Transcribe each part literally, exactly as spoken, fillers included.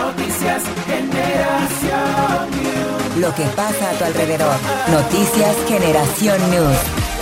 Noticias Generación News. Lo que pasa a tu alrededor. Noticias Generación News.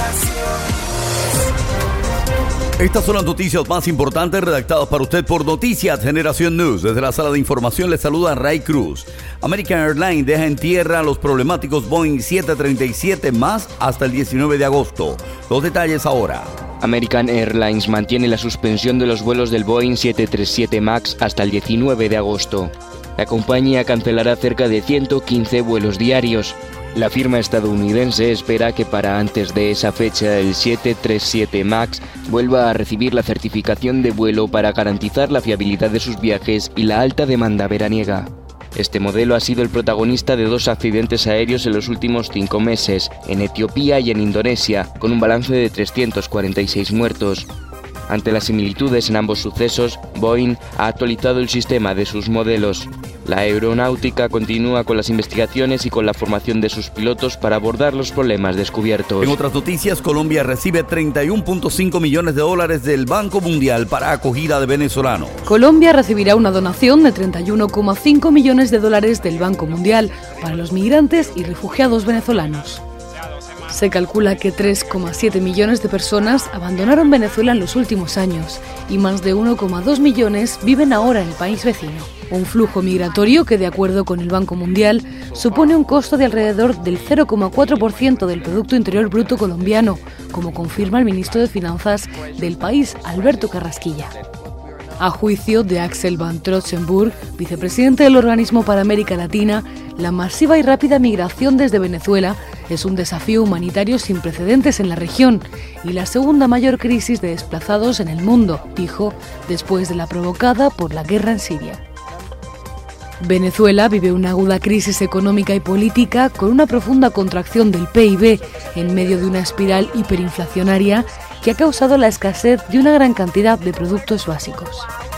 Estas son las noticias más importantes redactadas para usted por Noticias Generación News. Desde la sala de información les saluda Ray Cruz. American Airlines deja en tierra los problemáticos Boeing siete treinta y siete más hasta el diecinueve de agosto. Los detalles ahora. American Airlines mantiene la suspensión de los vuelos del Boeing siete treinta y siete MAX hasta el diecinueve de agosto. La compañía cancelará cerca de ciento quince vuelos diarios. La firma estadounidense espera que para antes de esa fecha el siete treinta y siete MAX vuelva a recibir la certificación de vuelo para garantizar la fiabilidad de sus viajes y la alta demanda veraniega. Este modelo ha sido el protagonista de dos accidentes aéreos en los últimos cinco meses, en Etiopía y en Indonesia, con un balance de trescientos cuarenta y seis muertos. Ante las similitudes en ambos sucesos, Boeing ha actualizado el sistema de sus modelos. La aeronáutica continúa con las investigaciones y con la formación de sus pilotos para abordar los problemas descubiertos. En otras noticias, Colombia recibe treinta y uno punto cinco millones de dólares del Banco Mundial para acogida de venezolanos. Colombia recibirá una donación de treinta y uno coma cinco millones de dólares del Banco Mundial para los migrantes y refugiados venezolanos. Se calcula que tres coma siete millones de personas abandonaron Venezuela en los últimos años y más de uno coma dos millones viven ahora en el país vecino. Un flujo migratorio que, de acuerdo con el Banco Mundial, supone un costo de alrededor del cero coma cuatro por ciento del Producto Interior Bruto colombiano, como confirma el ministro de Finanzas del país, Alberto Carrasquilla. A juicio de Axel Van Trotzenburg, vicepresidente del Organismo para América Latina, la masiva y rápida migración desde Venezuela es un desafío humanitario sin precedentes en la región y la segunda mayor crisis de desplazados en el mundo, dijo, después de la provocada por la guerra en Siria. Venezuela vive una aguda crisis económica y política con una profunda contracción del P I B en medio de una espiral hiperinflacionaria que ha causado la escasez de una gran cantidad de productos básicos.